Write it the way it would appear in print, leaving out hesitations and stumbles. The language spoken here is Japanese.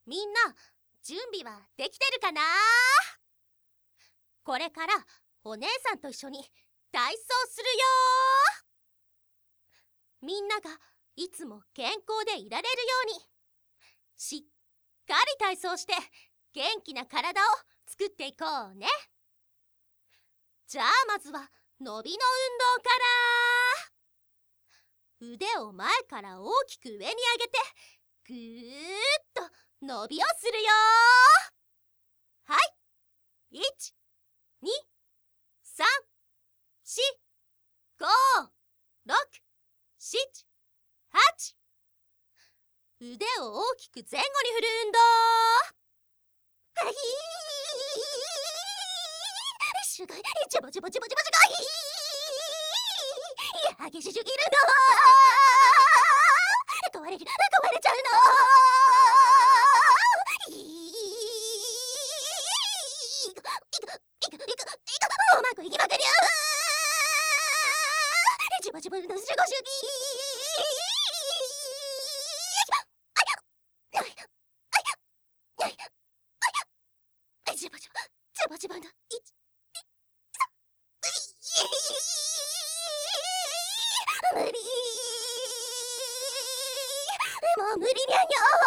みんな準備はできてるかな？これからお姉さんと一緒に体操するよ。みんながいつも健康でいられるようにしっかり体操して元気な体を作っていこうね。じゃあまずは伸びの運動から。腕を前から大きく上に上げてぐーっと伸びをするよ。はい、1、2、3、4、5、6、7、8。腕を大きく前後に振る運動。はい、すごい、ジャボジャボジャボジャボすごい。激しすぎるの。壊れちゃうの。うまくいきまくりゅー。ジャボジャボのすごすぎ。ジャボジャボジャボジャボの1、無理。もう無理にゃにょー。